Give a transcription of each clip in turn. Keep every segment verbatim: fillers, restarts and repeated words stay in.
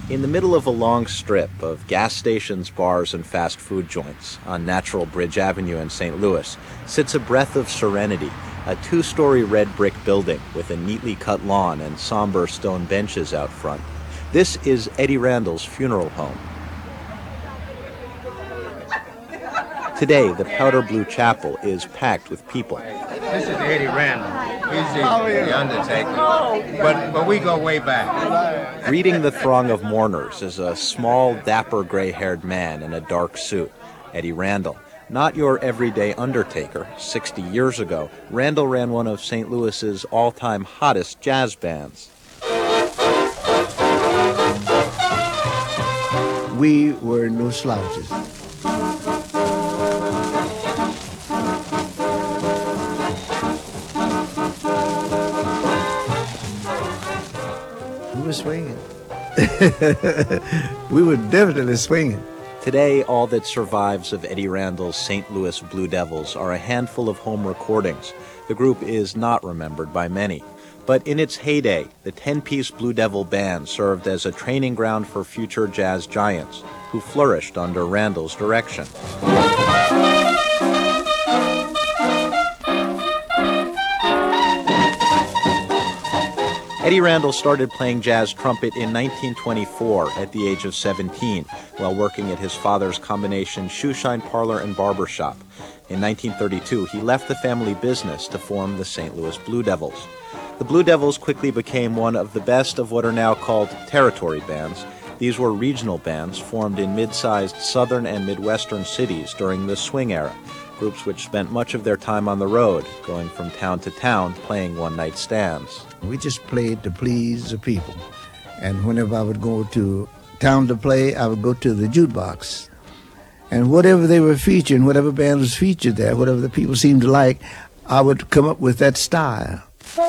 In the middle of a long strip of gas stations, bars, and fast food joints on Natural Bridge Avenue in Saint Louis sits a breath of serenity, a two-story red brick building with a neatly cut lawn and somber stone benches out front. This is Eddie Randall's funeral home. Today, the powder blue chapel is packed with people. This is Eddie Randall. He's the, oh, yeah. the Undertaker. But, but we go way back. Greeting the throng of mourners is a small, dapper, gray-haired man in a dark suit, Eddie Randall. Not your everyday Undertaker. Sixty years ago, Randall ran one of Saint Louis's all-time hottest jazz bands. We were no slouches. We were swinging. We were definitely swinging. Today, all that survives of Eddie Randall's Saint Louis Blue Devils are a handful of home recordings. The group is not remembered by many. But in its heyday, the ten-piece Blue Devil band served as a training ground for future jazz giants who flourished under Randall's direction. Eddie Randall started playing jazz trumpet in nineteen twenty-four at the age of seventeen while working at his father's combination shoeshine parlor and barber shop. In nineteen thirty-two, he left the family business to form the Saint Louis Blue Devils. The Blue Devils quickly became one of the best of what are now called territory bands. These were regional bands formed in mid-sized southern and midwestern cities during the swing era, groups which spent much of their time on the road, going from town to town, playing one-night stands. We just played to please the people. And whenever I would go to town to play, I would go to the jukebox. And whatever they were featuring, whatever band was featured there, whatever the people seemed to like, I would come up with that style.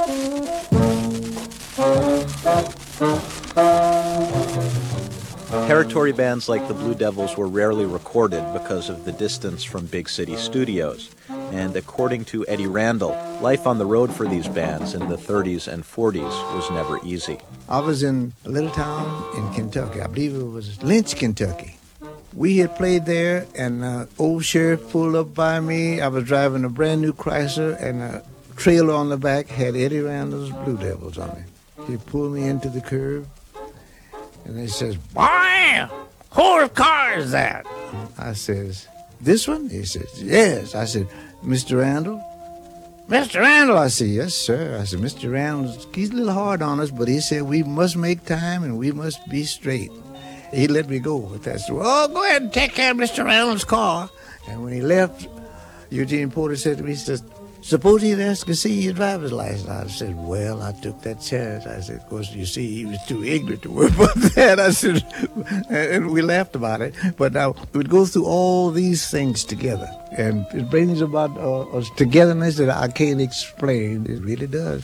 Territory bands like the Blue Devils were rarely recorded because of the distance from big city studios. And according to Eddie Randall, life on the road for these bands in the thirties and forties was never easy. I was in a little town in Kentucky. I believe it was Lynch, Kentucky. We had played there, and uh, old sheriff pulled up by me. I was driving a brand new Chrysler, and a trailer on the back had Eddie Randall's Blue Devils on it. He pulled me into the curb, and he says, "Boy, whose car is that?" I says, "This one?" He says, "Yes." I said, "Mister Randall?" "Mister Randall?" I said, "Yes, sir." I said, "Mister Randall, he's a little hard on us, but he said we must make time and we must be straight." He let me go with that. So, "Oh, go ahead and take care of Mister Randall's car." And when he left, Eugene Porter said to me, he says, "Suppose he'd ask to see your driver's license." I said, "Well, I took that chance." I said, "Of course, you see, he was too ignorant to worry about that." I said, and we laughed about it. But now we'd go through all these things together, and it brings about uh, a togetherness that I can't explain. It really does.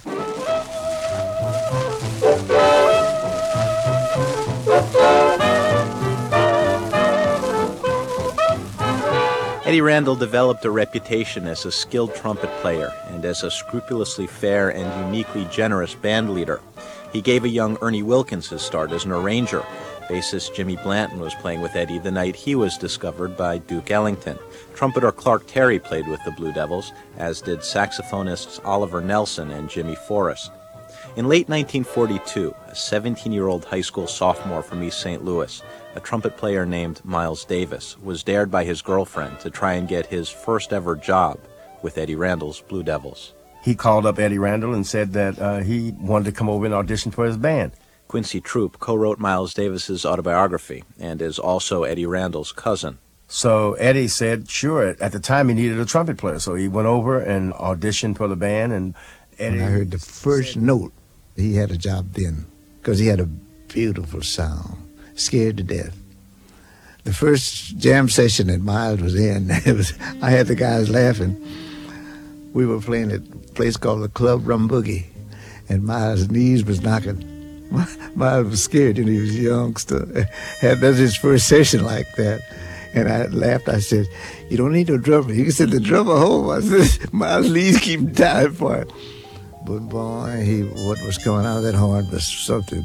Eddie Randall developed a reputation as a skilled trumpet player and as a scrupulously fair and uniquely generous band leader. He gave a young Ernie Wilkins his start as an arranger. Bassist Jimmy Blanton was playing with Eddie the night he was discovered by Duke Ellington. Trumpeter Clark Terry played with the Blue Devils, as did saxophonists Oliver Nelson and Jimmy Forrest. In late nineteen forty-two, a seventeen-year-old high school sophomore from East Saint Louis, a trumpet player named Miles Davis, was dared by his girlfriend to try and get his first-ever job with Eddie Randall's Blue Devils. He called up Eddie Randall and said that uh, he wanted to come over and audition for his band. Quincy Troop co-wrote Miles Davis's autobiography and is also Eddie Randall's cousin. So Eddie said, sure. At the time, he needed a trumpet player, so he went over and auditioned for the band. And Eddie, when I heard the first note, he had a job then, because he had a beautiful sound. Scared to death. The first jam session that Miles was in, it was, I had the guys laughing. We were playing at a place called the Club Rum Boogie, and Miles' knees was knocking. Miles was scared, and he was a youngster. Had that's his first session like that. And I laughed. I said, "You don't need no drummer. You can send the drummer home." I said, "Miles' knees keep tired for it." But boy, he, what was coming out of that horn was something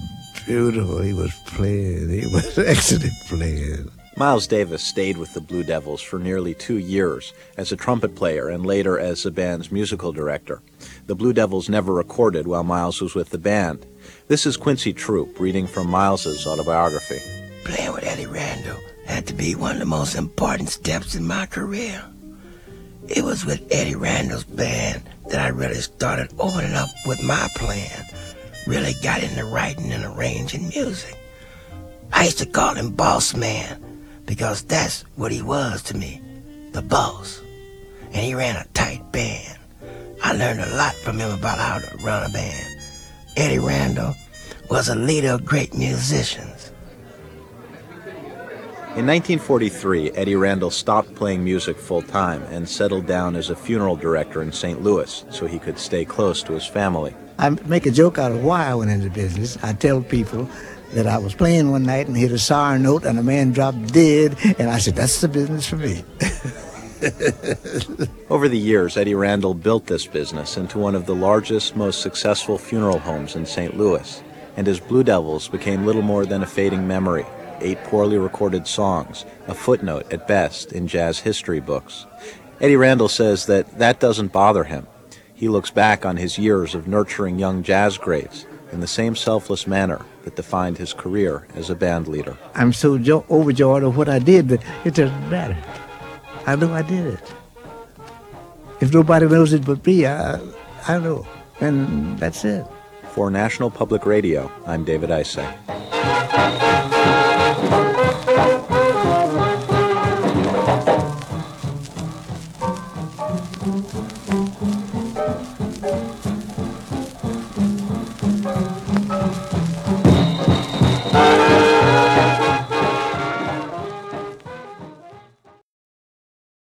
beautiful. He was playing. He was excellent playing. Miles Davis stayed with the Blue Devils for nearly two years as a trumpet player and later as the band's musical director. The Blue Devils never recorded while Miles was with the band. This is Quincy Troop reading from Miles's autobiography. Playing with Eddie Randall had to be one of the most important steps in my career. It was with Eddie Randall's band that I really started opening up with my playing, really got into writing and arranging music. I used to call him Boss Man, because that's what he was to me, the boss. And he ran a tight band. I learned a lot from him about how to run a band. Eddie Randall was a leader of great musicians. In nineteen forty-three, Eddie Randall stopped playing music full-time and settled down as a funeral director in Saint Louis so he could stay close to his family. I make a joke out of why I went into business. I tell people that I was playing one night and hit a sour note and a man dropped dead, and I said, that's the business for me. Over the years, Eddie Randall built this business into one of the largest, most successful funeral homes in Saint Louis, and his Blue Devils became little more than a fading memory, eight poorly recorded songs, a footnote at best in jazz history books. Eddie Randall says that that doesn't bother him. He looks back on his years of nurturing young jazz greats in the same selfless manner that defined his career as a band leader. I'm so jo- overjoyed of what I did that it doesn't matter. I know I did it. If nobody knows it but me, I, I know. And that's it. For National Public Radio, I'm David Isay.